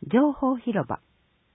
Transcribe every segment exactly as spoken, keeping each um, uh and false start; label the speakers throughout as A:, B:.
A: 情報広場。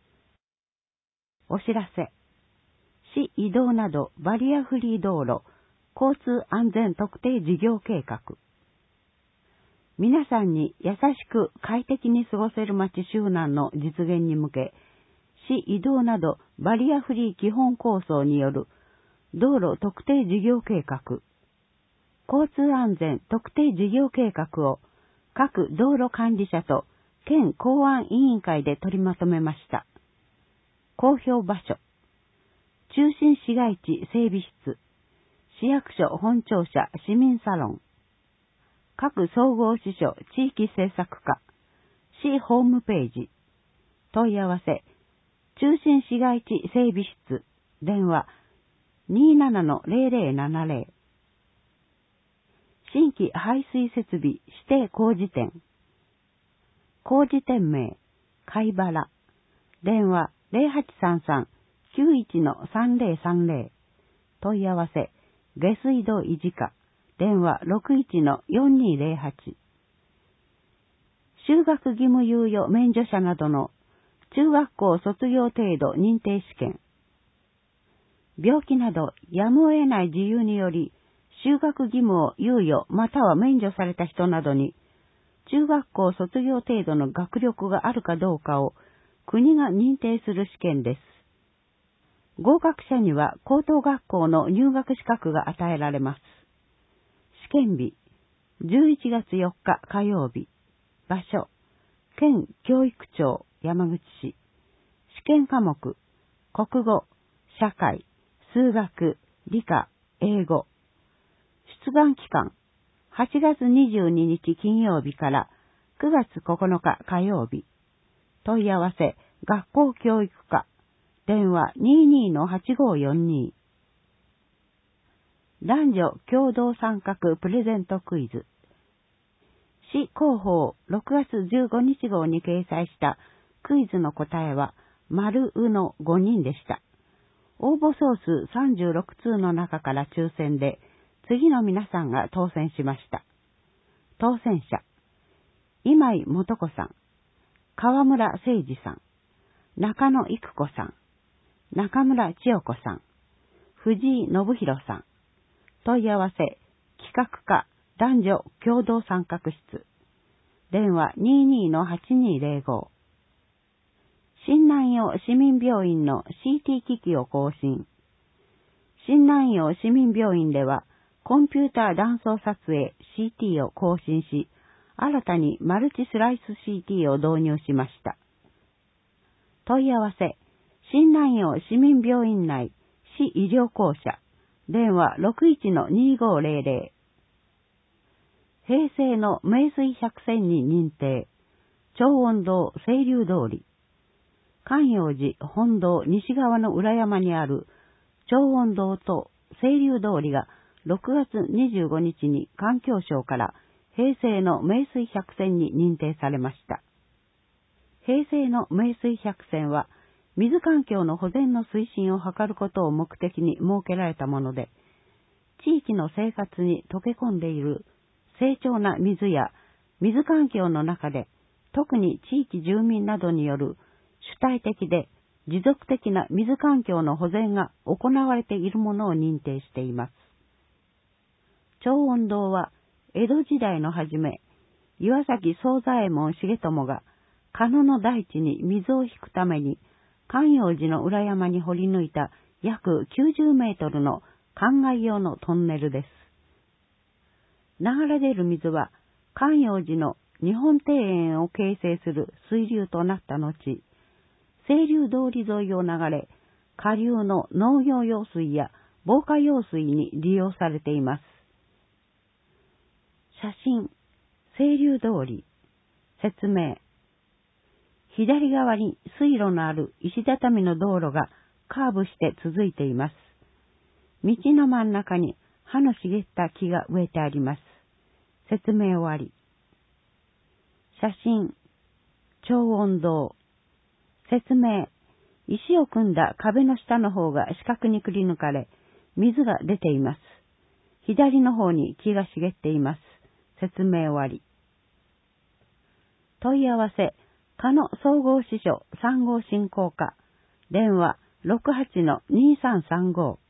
A: お知らせ。市移動などバリアフリー道路、交通安全特定事業計画。皆さんに優しく快適に過ごせる街周南の実現に向け、市移動などバリアフリー基本構想による道路特定事業計画、交通安全特定事業計画を各道路管理者と県公安委員会で取りまとめました。公表場所、中心市街地整備室、市役所本庁舎市民サロン、各総合支所地域政策課、市ホームページ、問い合わせ、中心市街地整備室、電話 にーななのゼロゼロななゼロ、新規排水設備指定工事店、工事店名、貝原、電話 ゼロはちさんさん きゅういちのさんゼロさんゼロ、問い合わせ、下水道維持課、電話 ろくいちのよんにーゼロはち、就学義務猶予免除者などの中学校卒業程度認定試験、病気などやむを得ない事由により就学義務を猶予または免除された人などに中学校卒業程度の学力があるかどうかを国が認定する試験です。合格者には高等学校の入学資格が与えられます。試験日、じゅういちがつよっか火曜日。場所、県教育庁山口市。試験科目、国語、社会、数学、理科、英語。出願期間、はちがつにじゅうににち金曜日からくがつここのか火曜日。問い合わせ、学校教育課。電話 にーにーのはちごーよんにー。男女共同参画プレゼントクイズ。市広報ろくがつじゅうごにち号に掲載したクイズの答えは、丸うのごにんでした。応募総数さんじゅうろくつうの中から抽選で、次の皆さんが当選しました。当選者、今井素子さん、川村誠二さん、中野育子さん、中村千代子さん、藤井信弘さん。問い合わせ、企画課男女共同参画室。電話 にーにーのはちにーゼロご。新南陽市民病院の シーティー 機器を更新。新南陽市民病院では、コンピューター断層撮影 シーティー を更新し、新たにマルチスライス シーティー を導入しました。問い合わせ、新南陽市民病院内市医療公社、電話 ろくいちのにーごーゼロゼロ。平成の名水百選に認定、長音堂清流通り。関陽寺本堂西側の裏山にある長音堂と清流通りがろくがつにじゅうごにちに環境省から平成の名水百選に認定されました。平成の名水百選は水環境の保全の推進を図ることを目的に設けられたもので、地域の生活に溶け込んでいる清浄な水や水環境の中で、特に地域住民などによる主体的で持続的な水環境の保全が行われているものを認定しています。長音堂は江戸時代の初め、岩崎宗左衛門重友が鹿野の大地に水を引くために関陽寺の裏山に掘り抜いた約きゅうじゅうメートルの灌漑用のトンネルです。流れ出る水は関陽寺の日本庭園を形成する水流となった後、清流通り沿いを流れ、下流の農業用水や防火用水に利用されています。写真、清流通り。説明。左側に水路のある石畳の道路がカーブして続いています。道の真ん中に葉の茂った木が植えてあります。説明終わり。写真、長音堂。説明、石を組んだ壁の下の方が四角にくり抜かれ、水が出ています。左の方に木が茂っています。説明終わり。問い合わせ、 かの総合支所さん号振興課、電話 ろくはちのにさんさんご。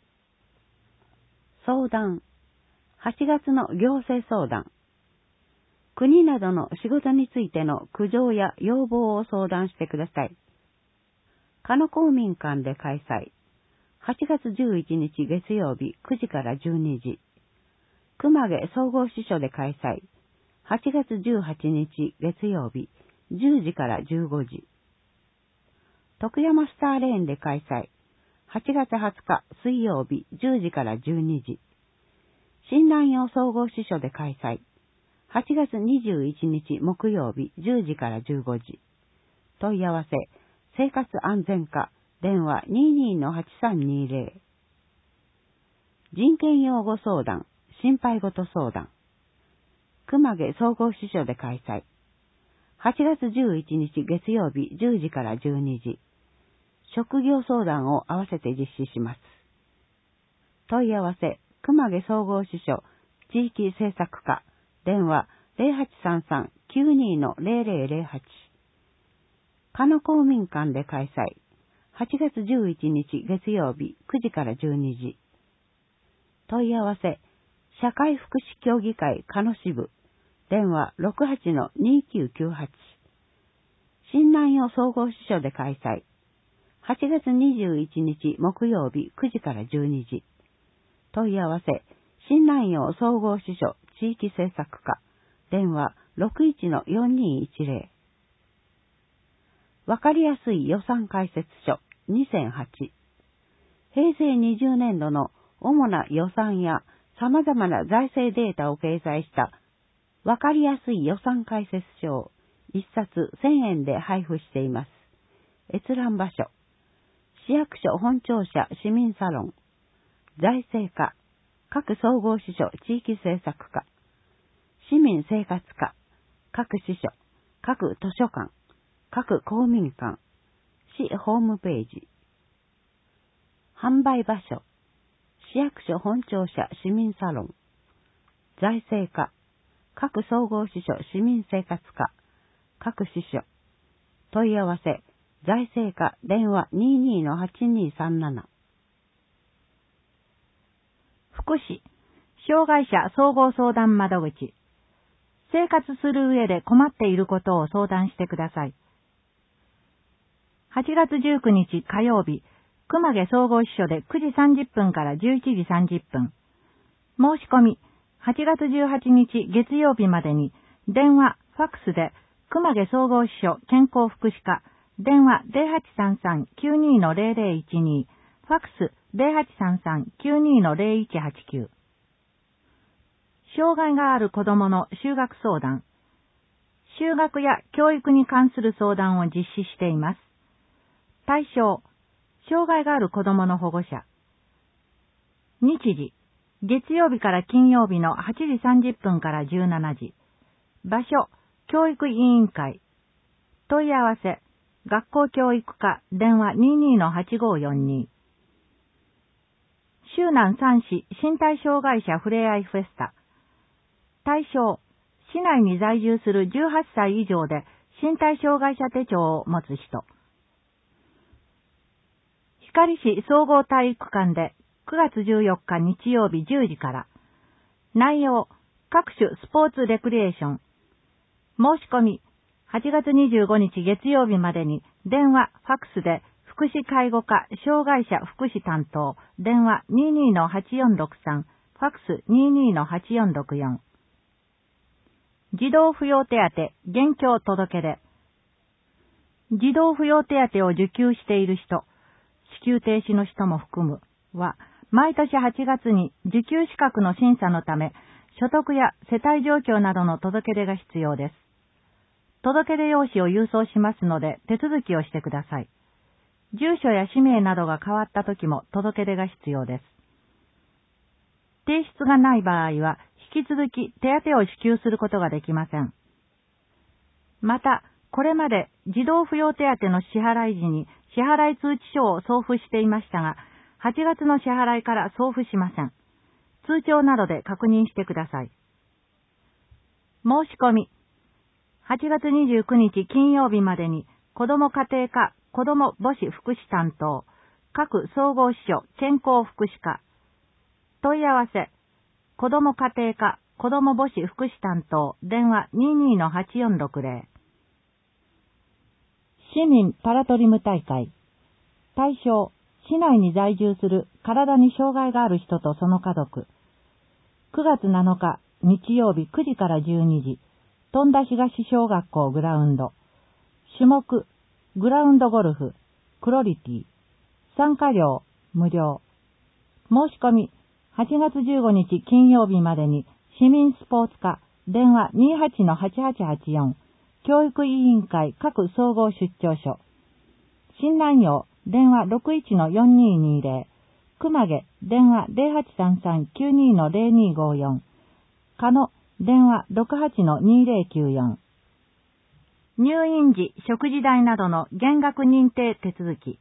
A: 相談。はちがつの行政相談。国などの仕事についての苦情や要望を相談してください。かの公民館で開催。はちがつじゅういちにち月曜日くじからじゅうにじ。熊毛総合支所で開催。はちがつじゅうはちにち月曜日じゅうじからじゅうごじ。徳山スターレーンで開催。はちがつはつか水曜日じゅうじからじゅうにじ。新南陽総合支所で開催。はちがつにじゅういちにち木曜日じゅうじからじゅうごじ。問い合わせ、生活安全課、電話 にじゅうにのはちさんにぜろ。人権擁護相談、心配事相談。熊毛総合支所で開催。はちがつじゅういちにち月曜日じゅうじからじゅうにじ。職業相談を合わせて実施します。問い合わせ、熊毛総合支所、地域政策課、電話 ゼロはちさんさんきゅうにのゼロゼロゼロはち。かの公民館で開催。はちがつじゅういちにち月曜日くじからじゅうにじ。問い合わせ、社会福祉協議会かの支部、電話 ろくはちのにきゅうきゅうはち。新南陽総合支所で開催。はちがつにじゅういちにち木曜日くじからじゅうにじ。問い合わせ、新南陽総合支所地域政策課、電話 ろくいちのよんにいちぜろ。わかりやすい予算解説書にせんはち。へいせいにじゅうねんどの主な予算や様々な財政データを掲載したわかりやすい予算解説書をいっさつせんえんで配布しています。閲覧場所、市役所本庁舎市民サロン、財政課、各総合支所地域政策課、市民生活課、各支所、各図書館、各公民館、市ホームページ。販売場所、市役所本庁舎市民サロン、財政課、各総合支所市民生活課、各支所。問い合わせ、財政課電話 にじゅうにのはちにさんなな。
B: 福祉、障害者総合相談窓口。生活する上で困っていることを相談してください。はちがつじゅうくにち火曜日、熊毛総合支所でくじさんじゅっぷんからじゅういちじさんじゅっぷん。申し込み、はちがつじゅうはちにち月曜日までに、電話、ファックスで、熊毛総合支所健康福祉課、電話 ゼロはちさんさんきゅうにのゼロゼロいちに、ファックス ゼロはちさんさんきゅうにのゼロいちはちきゅう。障害がある子どもの就学相談。就学や教育に関する相談を実施しています。対象、障害がある子どもの保護者。日時、月曜日から金曜日のはちじさんじゅっぷんからじゅうしちじ。場所、教育委員会。問い合わせ、学校教育課電話 にじゅうにのはちごよんに。周南三市身体障害者ふれあいフェスタ。対象、市内に在住するじゅうはっさい以上で身体障害者手帳を持つ人。光市総合体育館でくがつじゅうよっか日曜日じゅうじから。内容、各種スポーツレクリエーション。申し込み、はちがつにじゅうごにち月曜日までに電話、ファックスで福祉介護課障害者福祉担当、電話 にじゅうにのはちよんろくさん、ファックス にじゅうにのはちよんろくよん。児童扶養手当、現況届け出。児童扶養手当を受給している人、支給停止の人も含むは、毎年はちがつに受給資格の審査のため、所得や世帯状況などの届け出が必要です。届け出用紙を郵送しますので、手続きをしてください。住所や氏名などが変わった時も届け出が必要です。提出がない場合は、引き続き手当を支給することができません。また、これまで児童扶養手当の支払い時に支払い通知書を送付していましたが、はちがつの支払いから送付しません。通帳などで確認してください。申し込み。 はちがつにじゅうくにち金曜日までに、子ども家庭科、子ども母子福祉担当、各総合支所健康福祉課。問い合わせ、子ども家庭科、子ども母子福祉担当、電話 にじゅうにのはちよんろくぜろ。市民パラトリム大会。対象、市内に在住する体に障害がある人とその家族。くがつなのか日曜日くじからじゅうにじ、富田東小学校グラウンド。種目、グラウンドゴルフ、クロリティ。参加料、無料。申し込み、はちがつじゅうごにち金曜日までに、市民スポーツ課、電話 にじゅうはちのはちはちはちよん、教育委員会各総合出張所。診断用、電話 ろくいちのよんにーにーぜろ、熊毛、電話 ゼロはちさんさんきゅうにのゼロにごよん、かの、電話 ろくはちのにぜろきゅうよん。入院時、食事代などの減額認定手続き。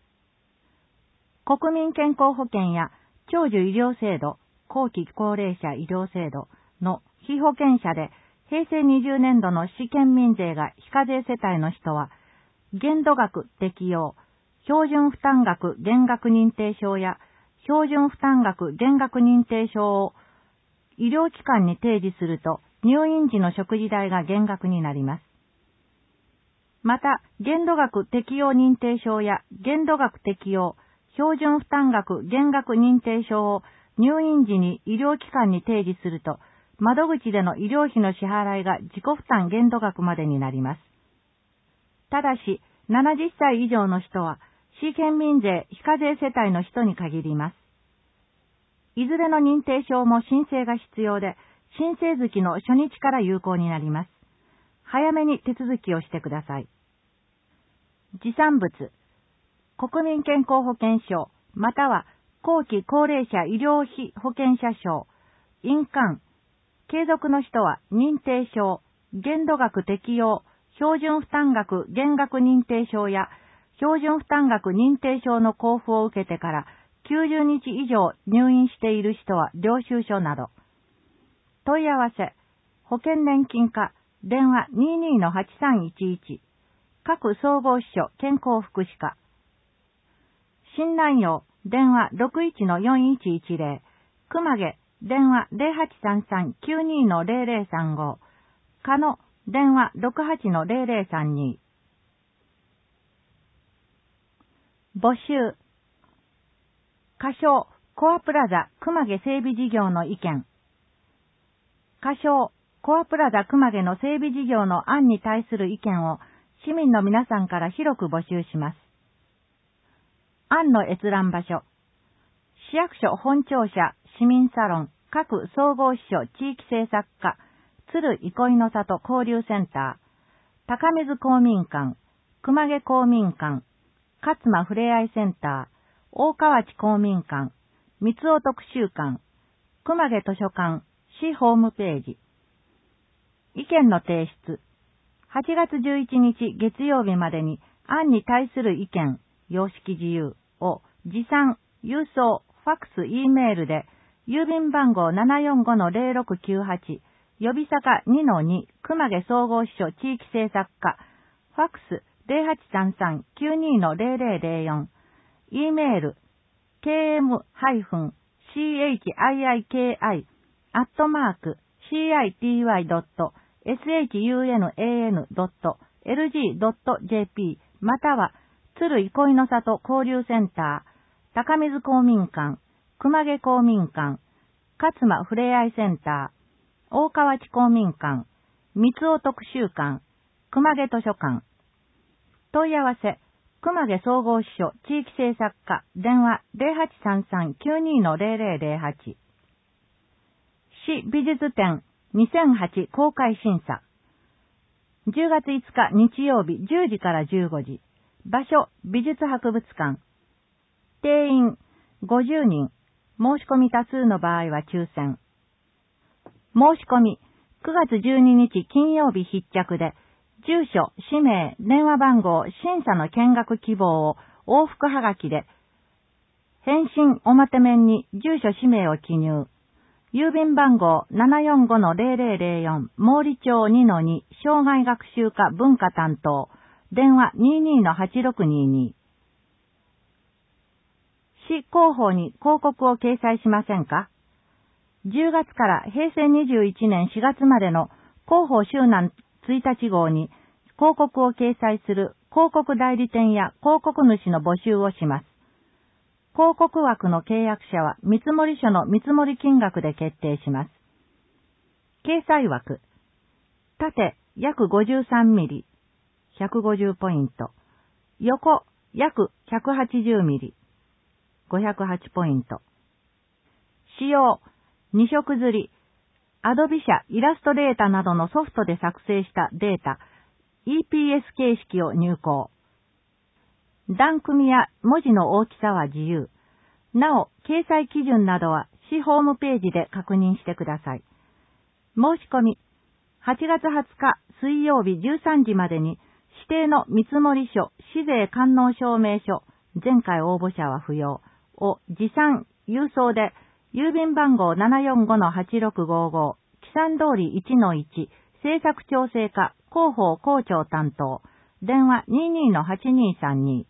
B: 国民健康保険や長寿医療制度、後期高齢者医療制度の被保険者で、へいせいにじゅうねんどの市県民税が非課税世帯の人は、限度額適用、標準負担額減額認定証や標準負担額減額認定証を医療機関に提示すると、入院時の食事代が減額になります。また、限度額適用認定証や限度額適用、標準負担額減額認定証を入院時に医療機関に提示すると、窓口での医療費の支払いが自己負担限度額までになります。ただし、ななじゅっさい以上の人は、市県民税非課税世帯の人に限ります。いずれの認定証も申請が必要で、申請月の初日から有効になります。早めに手続きをしてください。持参物、国民健康保険証、または後期高齢者医療費保険者証、印鑑、継続の人は認定証、限度額適用、標準負担額減額認定証や標準負担額認定証の交付を受けてからきゅうじゅうにち以上入院している人は領収書など。問い合わせ、保険年金課、電話 にじゅうにのはちさんいちいち、各総合支所健康福祉課。診断用、電話 ろくいちのよんいちいちぜろ、熊毛、電話 ゼロはちさんさんきゅうにのゼロゼロさんご、かの、電話 ろくはちのゼロゼロさんに。募集。仮称、コアプラザ熊毛整備事業の意見。仮称、コアプラザ熊毛の整備事業の案に対する意見を市民の皆さんから広く募集します。案の閲覧場所。市役所本庁舎市民サロン各総合支所地域政策課鶴憩いの里交流センター高水公民館熊毛公民館勝間ふれあいセンター大河内公民館三尾特集館熊毛図書館市ホームページ。意見の提出。はちがつじゅういちにち月曜日までに案に対する意見、様式自由を持参、郵送、ファックス、E メールで郵便番号 ななよんごのゼロろくきゅうはち、予備坂 にのに 熊毛総合支所地域政策課、ファックス ゼロはちさんさんきゅうにのゼロゼロゼロよん、E メール ケーエム シーエイチアイアイケーアイ アットマーク シーアイティーワイ ドット エスエイチユーエヌエーエヌ ドット エルジー ドット ジェーピー または鶴憩いの里交流センター高水公民館熊毛公民館勝間ふれあいセンター大河内公民館三尾特集館熊毛図書館。問い合わせ熊毛総合支所地域政策課電話 ゼロはちさんさんきゅうにのゼロゼロゼロはち。市美術展にせんはち公開審査。じゅうがついつか日曜日じゅうじからじゅうごじ。場所美術博物館。定員ごじゅうにん。申し込み多数の場合は抽選。申し込みくがつじゅうににち金曜日必着で、住所、氏名、電話番号、審査の見学希望を往復はがきで、返信表面に住所氏名を記入。 郵便番号 ななよんごのゼロゼロゼロよん 毛利町 にのに 障害学習課文化担当。電話 にじゅうにのはちろくにじゅうに。市広報に広告を掲載しませんか？じゅうがつからへいせいにじゅういちねんしがつまでの広報周南ついたち号に広告を掲載する広告代理店や広告主の募集をします。広告枠の契約者は見積書の見積金額で決定します。掲載枠。縦約ごじゅうさんミリ、ひゃくごじゅうポイント。横約ひゃくはちじゅうミリ、ごひゃくはちポイント。使用、に色刷り、アドビ社イラストレータなどのソフトで作成したデータ、イーピーエス 形式を入稿。段組みや文字の大きさは自由。なお、掲載基準などは市ホームページで確認してください。申し込み、はちがつはつか水曜日じゅうさんじまでに指定の見積書、市税完納証明書、前回応募者は不要を持参、郵送で、郵便番号 ななよんごのはちろくごご、木山通り いちのいち、政策調整課、広報広聴担当、電話 にじゅうにのはちにさんに。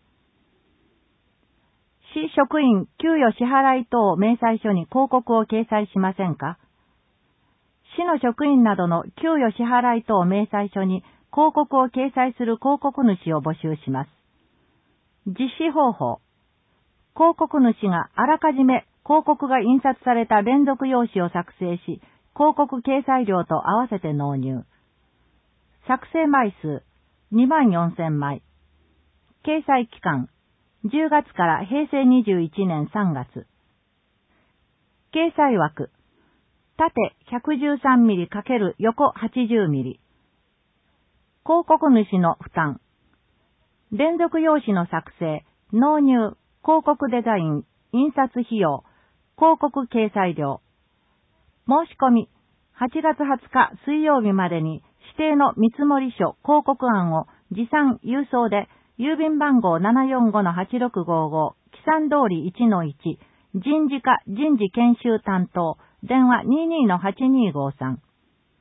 B: 市職員給与支払い等明細書に広告を掲載しませんか？市の職員などの給与支払い等明細書に広告を掲載する広告主を募集します。実施方法。広告主があらかじめ広告が印刷された連続用紙を作成し、広告掲載料と合わせて納入。作成枚数にまんよんせんまい。掲載期間じゅうがつからへいせいにじゅういちねんさんがつ。掲載枠。縦ひゃくじゅうさんミリ×横はちじゅうミリ。広告主の負担。連続用紙の作成、納入、広告デザイン、印刷費用、広告掲載料。申し込み、はちがつはつか水曜日までに指定の見積書広告案を持参郵送で、郵便番号 ななよんごのはちろくごご、木山通り いちのいち、人事課人事研修担当、電話 にじゅうにのはちにごさん。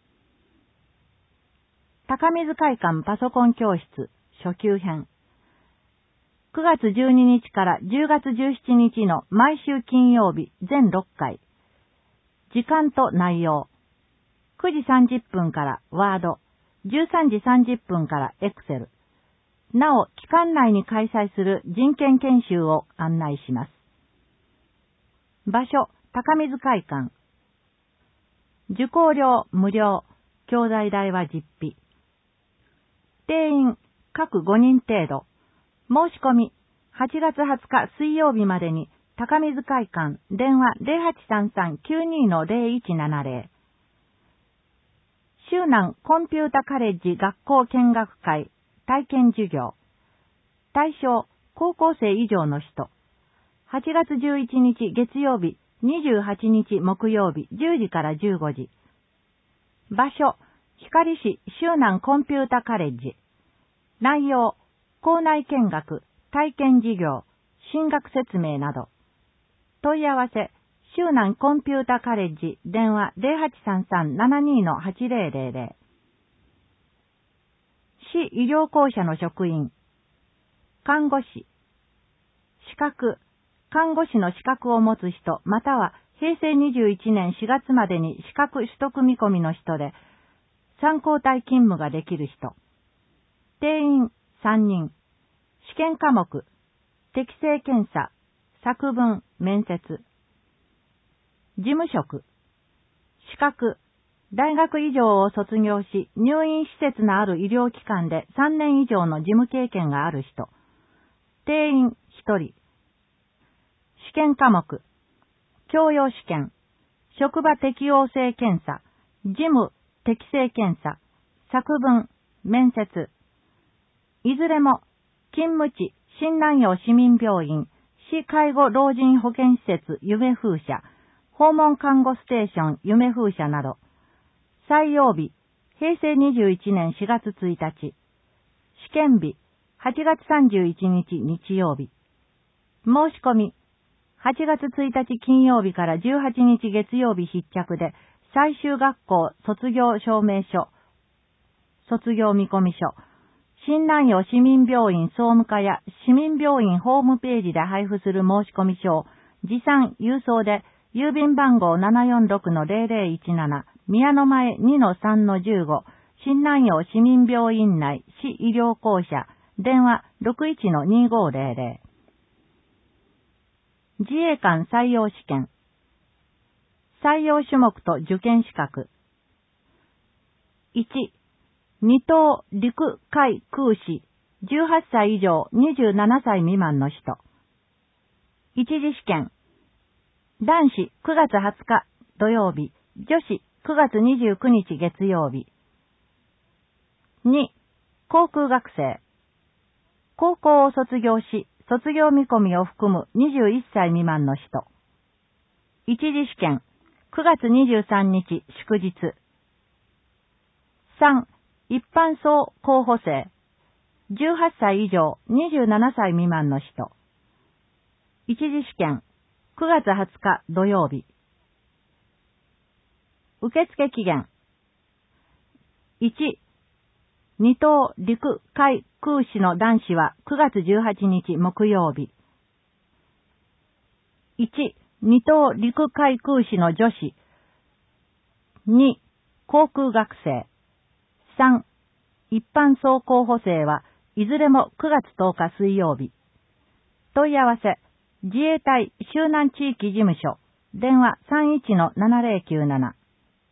B: 高水会館パソコン教室、初級編。くがつじゅうににちからじゅうがつじゅうしちにちの毎週金曜日全ろっかい。時間と内容。くじさんじゅっぷんからワード、じゅうさんじさんじゅっぷんからエクセル。なお、期間内に開催する人権研修を案内します。場所、高水会館。受講料無料、教材代は実費。定員、各ごにん程度。申し込み、はちがつはつか水曜日までに、高水会館、電話 ゼロはちさんさんきゅうにのゼロいちななゼロ。周南コンピュータカレッジ学校見学会、体験授業。対象、高校生以上の人。はちがつじゅういちにち月曜日、にじゅうはちにち木曜日、じゅうじからじゅうごじ。場所、光市周南コンピュータカレッジ。内容、校内見学、体験授業、進学説明など。問い合わせ、周南コンピュータカレッジ、電話 ゼロはちさんさん ななにのはちゼロゼロゼロ。市医療公社の職員。看護師。資格。看護師の資格を持つ人、またはへいせいにじゅういちねんしがつまでに資格取得見込みの人で、さん交代勤務ができる人。定員さんにん。試験科目。適正検査。作文、面接。事務職。資格。大学以上を卒業し、入院施設のある医療機関でさんねん以上の事務経験がある人。定員ひとり。試験科目。教養試験。職場適応性検査。事務適正検査。作文、面接。いずれも、勤務地、新南陽市民病院、市介護老人保健施設夢風社、訪問看護ステーション夢風社など。採用日、へいせいにじゅういちねんしがつついたち。試験日、はちがつさんじゅういちにち日曜日。申し込み、 はちがつついたち金曜日からじゅうはちにち月曜日必着で、最終学校卒業証明書、卒業見込み書、新南陽市民病院総務課や市民病院ホームページで配布する申込書を持参郵送で、郵便番号 ななよんろくのゼロゼロいちなな、宮の前 にのさんのじゅうご、新南陽市民病院内市医療公社、電話 ろくいちのにごゼロゼロ。自衛官採用試験。採用種目と受験資格。いち、二等陸海空士、じゅうはっさい以上にじゅうななさい未満の人。一次試験。男子くがつはつか土曜日、女子くがつにじゅうくにち月曜日。に、航空学生。高校を卒業し、卒業見込みを含むにじゅういっさい未満の人。一次試験。くがつにじゅうさんにち祝日。さん、一般総候補生。じゅうはっさい以上にじゅうななさい未満の人。一次試験。くがつはつか土曜日。受付期限。いち、二等陸海空士の男子はくがつじゅうはちにち木曜日。いち、二等陸海空士の女子。に、航空学生。さん、一般総候補生はいずれもくがつとおか水曜日。問い合わせ、自衛隊周南地域事務所、電話 さんいちのななゼロきゅうなな。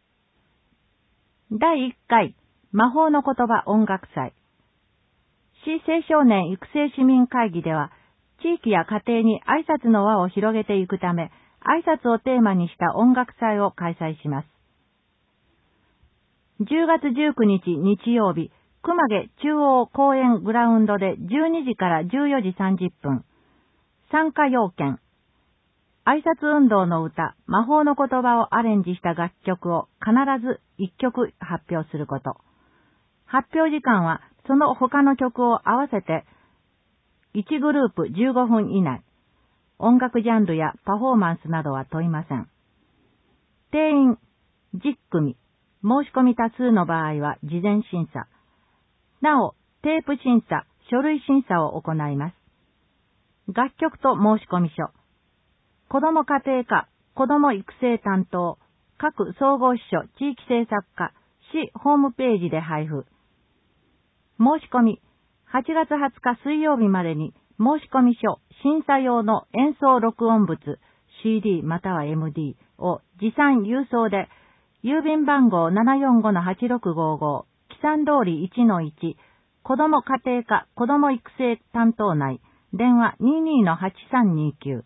B: だいいっかい、魔法の言葉音楽祭。市青少年育成市民会議では、地域や家庭に挨拶の輪を広げていくため、挨拶をテーマにした音楽祭を開催します。じゅうがつじゅうくにち日曜日、熊毛中央公園グラウンドでじゅうにじからじゅうよじさんじゅっぷん。参加要件。挨拶運動の歌、魔法の言葉をアレンジした楽曲を必ずいっきょく発表すること。発表時間はその他の曲を合わせていちグループじゅうごふん以内。音楽ジャンルやパフォーマンスなどは問いません。定員じゅっくみ。申し込み多数の場合は事前審査。なお、テープ審査、書類審査を行います。楽曲と申し込み書。子ども家庭科、子ども育成担当、各総合支所地域政策課、市ホームページで配布。申し込み、はちがつはつか水曜日までに申し込み書、審査用の演奏録音物、シーディー または エムディー を持参郵送で、郵便番号 ななよんごのはちろくごご、木山通り いちのいち、子ども家庭科子ども育成担当内、電話 にじゅうにのはちさんにきゅう。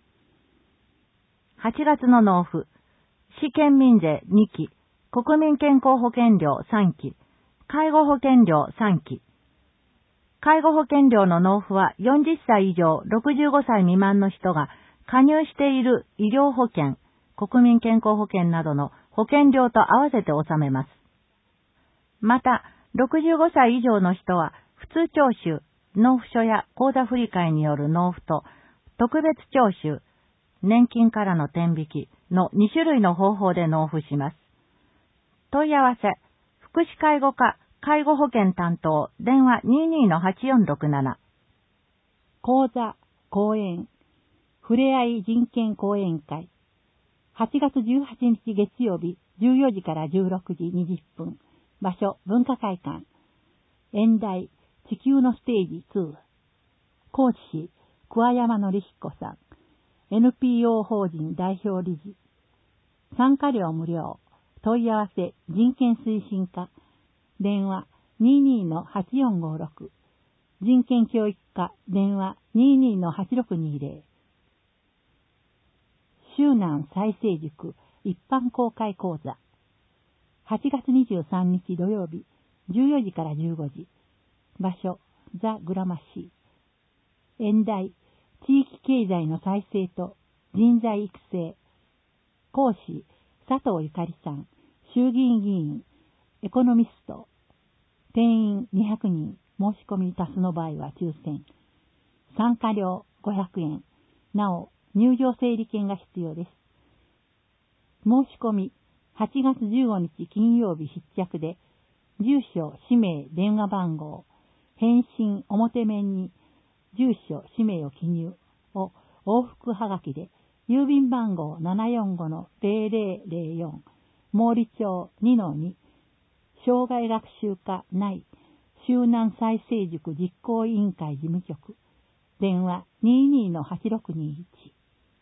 B: はちがつの納付、市県民税にき、国民健康保険料さんき、介護保険料さんき。介護保険料の納付はよんじゅっさい以上ろくじゅうごさい未満の人が加入している医療保険、国民健康保険などの保険料と合わせて納めます。また、ろくじゅうごさい以上の人は普通徴収、納付書や口座振替による納付と特別徴収、年金からの天引きのにしゅるいの方法で納付します。問い合わせ、福祉介護課介護保険担当、電話 にじゅうにのはちよんろくなな。
A: 講座、講演、ふれあい人権講演会。はちがつじゅうはちにち月曜日、じゅうよじからじゅうろくじにじゅっぷん。場所、文化会館。演題、地球のステージに。講師、桑山紀彦さん。エヌピーオー 法人代表理事。参加料無料。問い合わせ、人権推進課。電話 にじゅうにのはちよんごろく。人権教育課。電話 にじゅうにのはちろくにゼロ。周南再生塾一般公開講座。はちがつにじゅうさんにち土曜日、じゅうよじからじゅうごじ。場所、ザ・グラマシー。演題、地域経済の再生と人材育成。講師、佐藤ゆかりさん、衆議院議員、エコノミスト。定員にひゃくにん、申し込み多数の場合は抽選。参加料ごひゃくえん。なお、
B: 入場整理券が必要です。申し込み、はちがつじゅうごにち金曜日必着で、住所、氏名、電話番号、返信表面に住所、氏名を記入を往復はがきで、郵便番号 ななよんごのゼロゼロゼロよん、毛利町 にのに、障害学習課内、周南再生塾実行委員会事務局、電話 にじゅうにのはちろくにいち。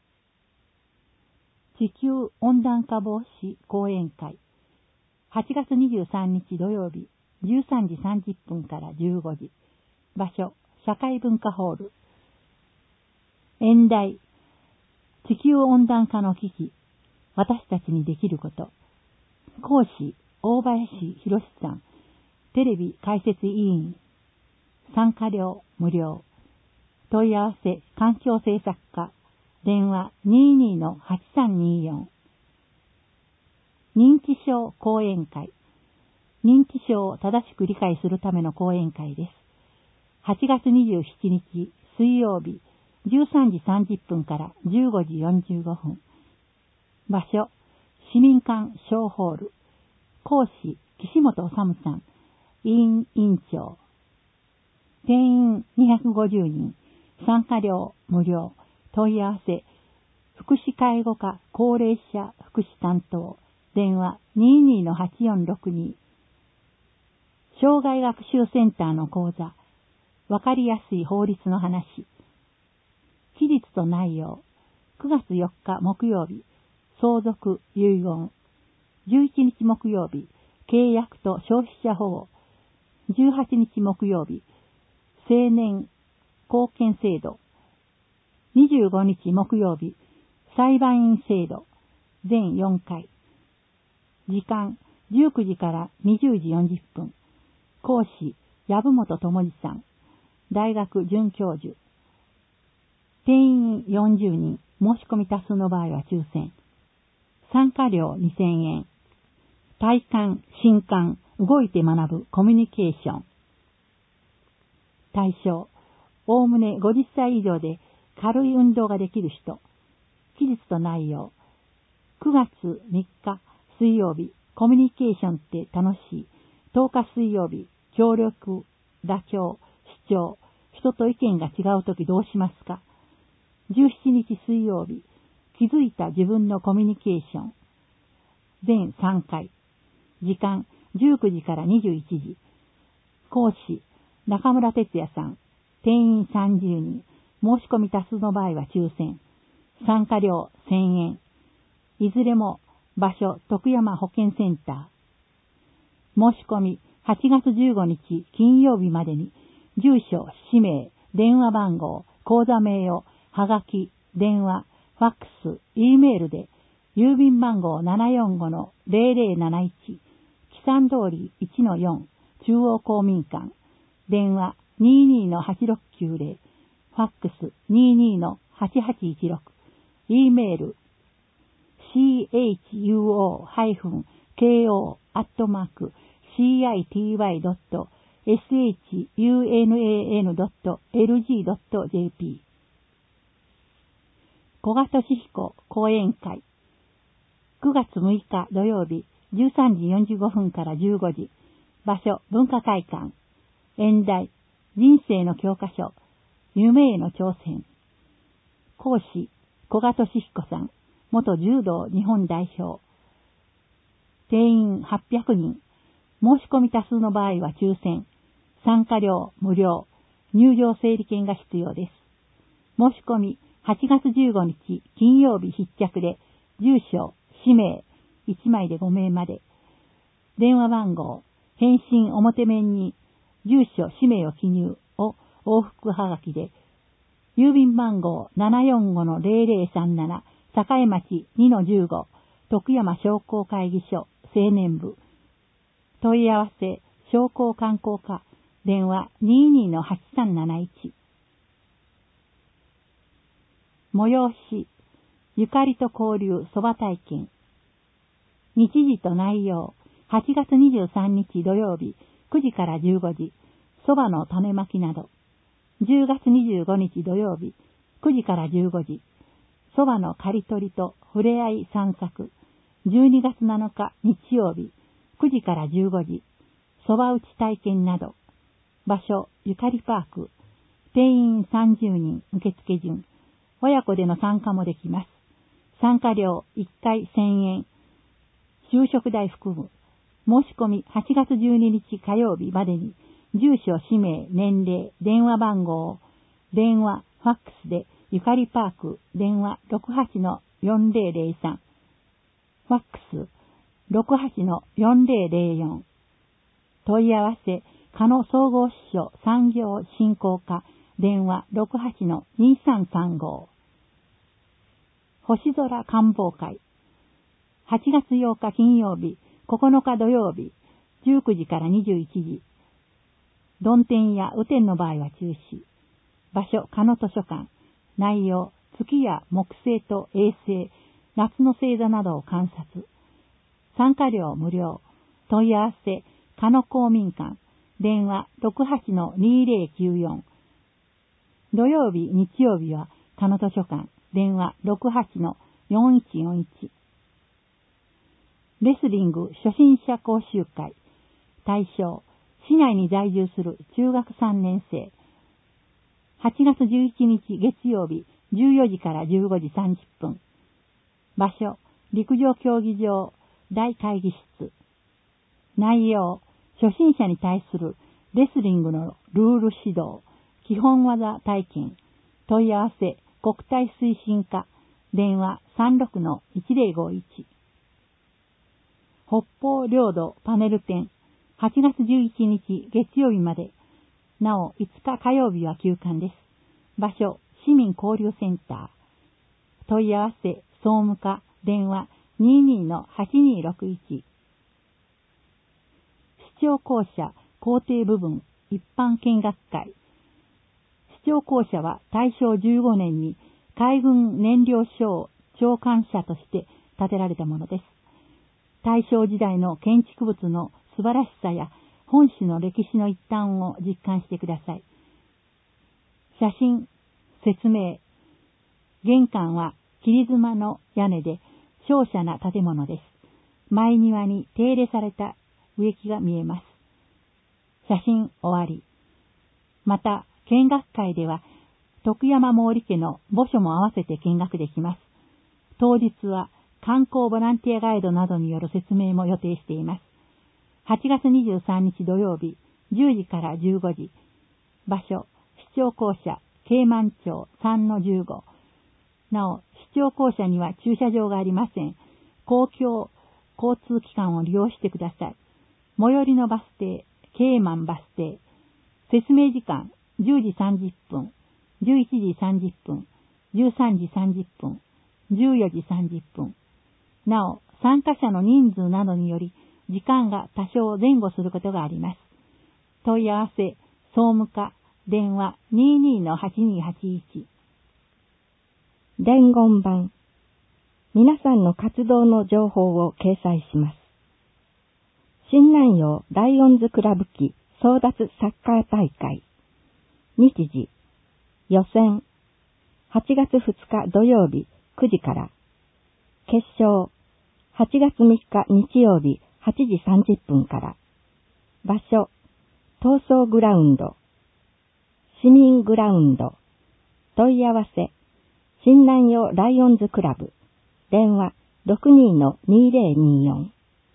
B: 地球温暖化防止講演会、はちがつにじゅうさんにち土曜日、じゅうさんじさんじゅっぷんからじゅうごじ。場所、社会文化ホール。演題、地球温暖化の危機、私たちにできること。講師、大林博さん、テレビ解説委員。参加料無料。問い合わせ、環境政策課。電話 にじゅうにのはちさんによん。認知症講演会。認知症を正しく理解するための講演会です。はちがつにじゅうしちにち水曜日、じゅうさんじさんじゅっぷんからじゅうごじよんじゅうごふん。場所、市民館小ホール。講師、岸本治さん、委員委員長。定員にひゃくごじゅうにん。参加料無料。問い合わせ、福祉介護課高齢者福祉担当。電話 にじゅうにのはちよんろくに。障害学習センターの講座。わかりやすい法律の話。期日と内容。くがつよっか木曜日、相続遺言。じゅういちにち木曜日、契約と消費者保護。じゅうはちにち木曜日、青年貢献制度。にじゅうごにち木曜日、裁判員制度。全よんかい。時間、じゅうくじからにじゅうじよんじゅっぷん。講師、籔本智次さん。大学准教授。定員よんじゅうにん。申し込み多数の場合は抽選。参加料にせんえん。体感、新感、動いて学ぶコミュニケーション。対象、おおむねごじゅっさい以上で軽い運動ができる人。期日と内容。くがつみっか水曜日、コミュニケーションって楽しい。とおか水曜日、協力、妥協、主張、人と意見が違うときどうしますか。じゅうしちにち水曜日、気づいた自分のコミュニケーション。全さんかい。時間、じゅうくじからにじゅういちじ。講師、中村哲也さん。定員さんじゅうにん。申し込み多数の場合は抽選。参加料せんえん。いずれも場所、徳山保健センター。申し込みはちがつじゅうごにち金曜日までに、住所、氏名、電話番号、口座名を、はがき、電話、ファックス、Eメールで、郵便番号 ななよんごのゼロゼロなないち、木山通り いちのよん、中央公民館、電話 にじゅうにのはちろくきゅうゼロ、ファックス にじゅうにのはちはちいちろく、Eメール、シーエイチユーオーケーオー アットマーク シーアイティーワイ ドット エスエイチユーエヌエーエヌ ドット エルジー ドット ジェーピー。古賀俊彦講演会。くがつむいか土曜日、じゅうさんじよんじゅうごふんからじゅうごじ。場所、文化会館。演題、人生の教科書。夢への挑戦。講師、古賀俊彦さん。元柔道日本代表。定員はっぴゃくにん。申し込み多数の場合は抽選。参加料無料。入場整理券が必要です。申し込みはちがつじゅうごにち金曜日必着で、住所、氏名、いちまいでごめいまで。電話番号、返信表面に住所、氏名を記入を往復はがきで、郵便番号 ななよんごのゼロゼロさんなな、栄町 にのじゅうご、徳山商工会議所、青年部。問い合わせ、商工観光課、電話 にじゅうにのはちさんなないち。催し、ゆかりと交流そば体験。日時と内容、はちがつにじゅうさんにち土曜日、くじからじゅうごじ、そばの種まきなど。じゅうがつにじゅうごにち土曜日、くじからじゅうごじ、 そばの刈り取りとふれあい散策、じゅうにがつなのか日曜日、くじからじゅうごじ、そば打ち体験など、場所、ゆかりパーク、定員さんじゅうにん、受付順、親子での参加もできます。参加料いっかいせんえん、就職代含む。申し込みはちがつじゅうににち火曜日までに、住所、氏名、年齢、電話番号、電話、ファックスで、ゆかりパーク、電話 ろくはちのよんぜろぜろさん、ファックス ろくはちのよんぜろぜろよん、問い合わせ、加野総合支所産業振興課、電話 ろくはちのにさんさんご、星空観望会、はちがつようか金曜日、ここのか土曜日、じゅうくじからにじゅういちじ、曇天や雨天の場合は中止。場所、加野図書館。内容、月や木星と衛星、夏の星座などを観察。参加料無料。問い合わせ、加野公民館。電話 ろくはちのにぜろきゅうよん。土曜日、日曜日は加野図書館。電話 ろくはちのよんいちよんいち。レスリング初心者講習会。対象、市内に在住する中学さんねん生。はちがつじゅういちにち月曜日じゅうよじからじゅうごじさんじゅっぷん。場所、陸上競技場大会議室。内容、初心者に対するレスリングのルール指導、基本技体験。問い合わせ、国体推進課。電話 さんろくのいちぜろごいち。北方領土パネル展。はちがつじゅういちにち月曜日まで。なお、いつか火曜日は休館です。場所、市民交流センター。問い合わせ、総務課、電話 にじゅうにのはちにろくいち。市長公社、校庭部分、一般見学会。市長公社は大正じゅうごねんに海軍燃料省長官社として建てられたものです。大正時代の建築物の素晴らしさや本市の歴史の一端を実感してください。写真、説明。玄関は切妻の屋根で瀟洒な建物です。前庭に手入れされた植木が見えます。写真終わり。また、見学会では徳山毛利家の墓所も合わせて見学できます。当日は観光ボランティアガイドなどによる説明も予定しています。はちがつにじゅうさんにち土曜日、じゅうじからじゅうごじ。場所、市長公社、慶満町 さんのじゅうご。なお、市長公社には駐車場がありません。公共交通機関を利用してください。最寄りのバス停、慶満バス停。説明時間、じゅうじさんじゅっぷん、じゅういちじさんじゅっぷん、じゅうさんじさんじゅっぷん、じゅうよじさんじゅっぷん。なお、参加者の人数などにより、時間が多少前後することがあります。問い合わせ、総務課、電話 にじゅうにのはちにはちいち。伝言板。皆さんの活動の情報を掲載します。新南陽ライオンズクラブ期争奪サッカー大会。日時、予選、はちがつふつか土曜日くじから。決勝、はちがつみっか日曜日はちじさんじゅっぷんから。場所、闘争グラウンド、市民グラウンド。問い合わせ、新南陽ライオンズクラブ。電話 ろくにのにぜろによん。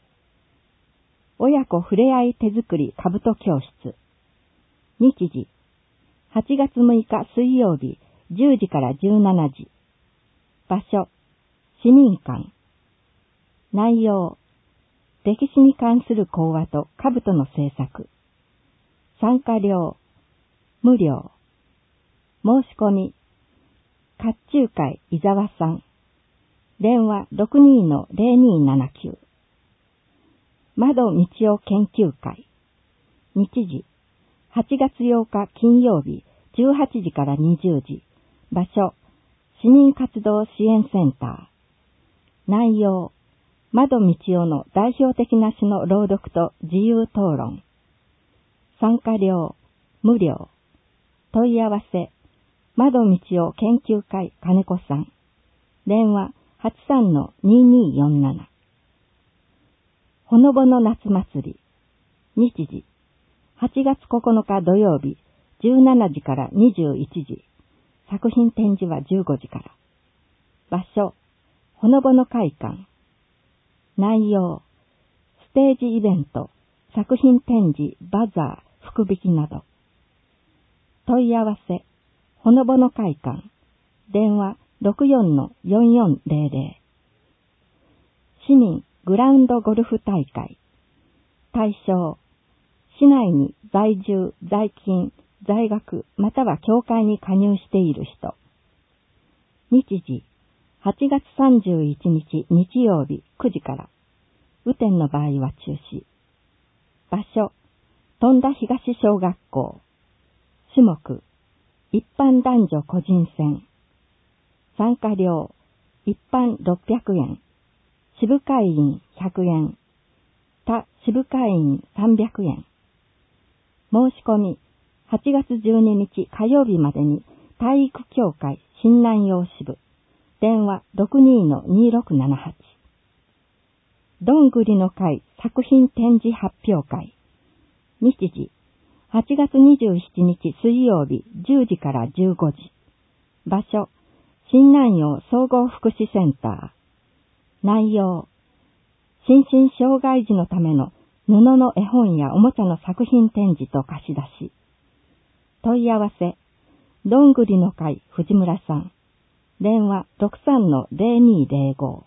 B: 親子ふれあい手作り兜教室。日時、はちがつむいか水曜日じゅうじからじゅうしちじ。場所、市民館。内容、歴史に関する講話と兜の制作。参加料、無料。申し込み、甲冑会伊沢さん。電話 ろくにのぜろにななきゅう。窓道夫研究会。日時、はちがつようか金曜日じゅうはちじからにじゅうじ。場所、市民活動支援センター。内容、窓道夫の代表的な詩の朗読と自由討論。参加料、無料。問い合わせ、窓道夫研究会金子さん。 電話 はちさんのににーよんなな。ほのぼの夏祭り。日時、はちがつここのか土曜日、じゅうしちじからにじゅういちじ。作品展示はじゅうごじから。場所、ほのぼの会館。内容、ステージイベント、作品展示、バザー、福引きなど。問い合わせ、ほのぼの会館。電話 ろくよんのよんよんぜろぜろ。市民グラウンドゴルフ大会。対象、市内に在住、在勤、在学、または協会に加入している人。日時、はちがつさんじゅういちにち日曜日くじから。雨天の場合は中止。場所、富田東小学校。種目、一般男女個人戦。参加料、一般ろっぴゃくえん。支部会員ひゃくえん。他支部会員さんびゃくえん。申し込み、はちがつじゅうににち火曜日までに体育協会新南陽支部。電話 ろくにーのにーろくななはち。どんぐりの会作品展示発表会。日時、はちがつにじゅうしちにち水曜日じゅうじからじゅうごじ。場所、新南陽総合福祉センター。内容、心身障害児のための布の絵本やおもちゃの作品展示と貸し出し。問い合わせ、どんぐりの会藤村さん。電話 ろくさんのぜろにーぜろご。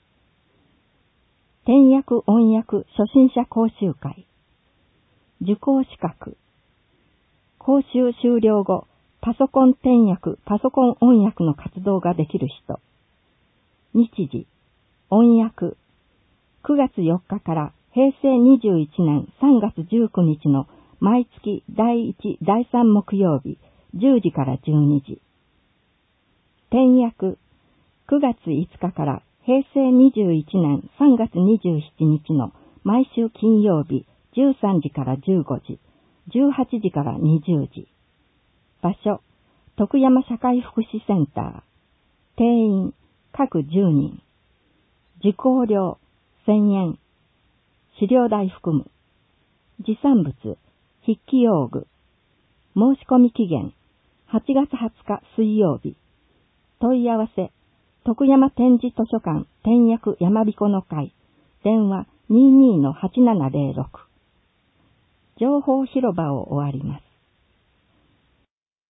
B: 転訳音訳初心者講習会。受講資格。講習終了後、パソコン転訳、パソコン音訳の活動ができる人。日時、音訳。くがつよっかからへいせいにじゅういちねんさんがつじゅうくにちの毎月だいいち、だいさん木曜日じゅうじからじゅうにじ。転訳。くがついつかからへいせいにじゅういちねんさんがつにじゅうしちにちの毎週金曜日じゅうさんじからじゅうごじ、じゅうはちじからにじゅうじ。場所、徳山社会福祉センター。定員、各じゅうにん。受講料、せんえん。資料代含む。持参物、筆記用具。申し込み期限、はちがつはつか水曜日。問い合わせ、徳山展示図書館転訳山彦の会。電話 にーにーのはちななぜろろく。情報広場を終わります。